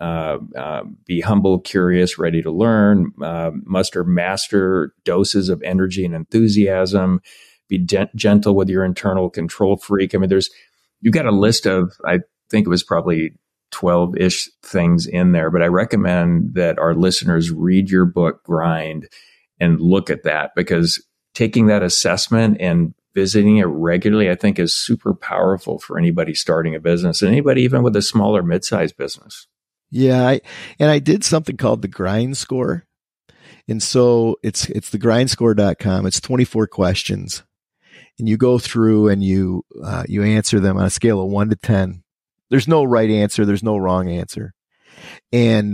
be humble, curious, ready to learn, master doses of energy and enthusiasm, be gentle with your internal control freak. I mean, you've got a list of, I think it was probably 12-ish things in there, but I recommend that our listeners read your book, Grind, and look at that, because taking that assessment and visiting it regularly, I think, is super powerful for anybody starting a business, and anybody even with a smaller mid-sized business. Yeah. I did something called the Grind Score. And so it's thegrindscore.com. It's 24 questions, and you go through and you answer them on a scale of 1 to 10. There's no right answer. There's no wrong answer. And,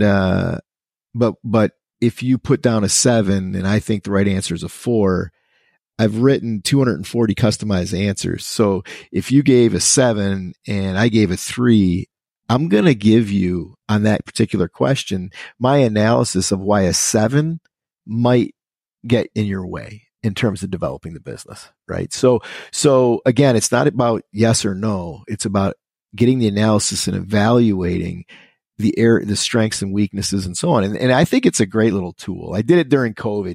but if you put down a 7 and I think the right answer is a 4, I've written 240 customized answers. So if you gave a 7 and I gave a 3, I'm going to give you on that particular question, my analysis of why a 7 might get in your way in terms of developing the business, right? So again, it's not about yes or no. It's about getting the analysis and evaluating the strengths and weaknesses and so on. And I think it's a great little tool. I did it during COVID,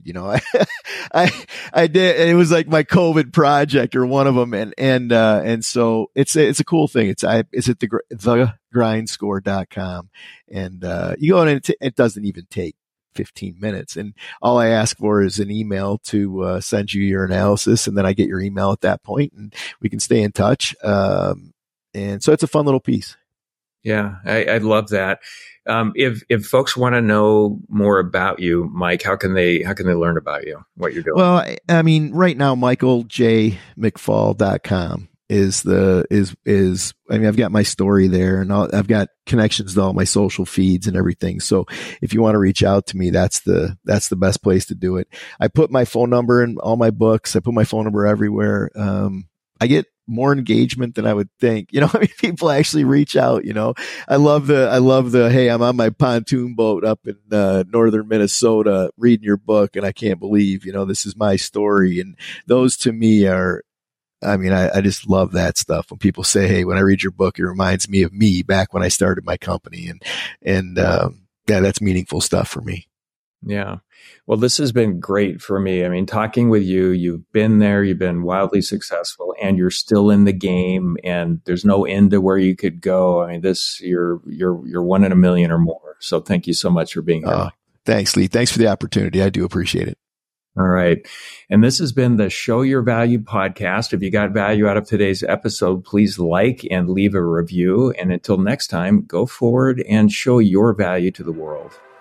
I did, it was like my COVID project or one of them. And so it's a cool thing. It's at thegrindscore.com. And, you go in and it doesn't even take 15 minutes. And all I ask for is an email to, send you your analysis. And then I get your email at that point and we can stay in touch. And so it's a fun little piece. Yeah, I love that. If folks want to know more about you, Mike, how can they learn about you, what you're doing? Well, I mean, right now, michaeljmcfall.com is I've got my story there and I've got connections to all my social feeds and everything. So if you want to reach out to me, that's the best place to do it. I put my phone number in all my books. I put my phone number everywhere. I get more engagement than I would think. People actually reach out, I love the, hey, I'm on my pontoon boat up in northern Minnesota reading your book and I can't believe, this is my story. And those to me are, I just love that stuff. When people say, hey, when I read your book, it reminds me of me back when I started my company. And that's meaningful stuff for me. Yeah. Well, this has been great for me. Talking with you, you've been there, you've been wildly successful, and you're still in the game, and there's no end to where you could go. You're 1 in a million or more. So thank you so much for being here. Thanks, Lee. Thanks for the opportunity. I do appreciate it. All right. And this has been the Show Your Value podcast. If you got value out of today's episode, please like and leave a review. And until next time, go forward and show your value to the world.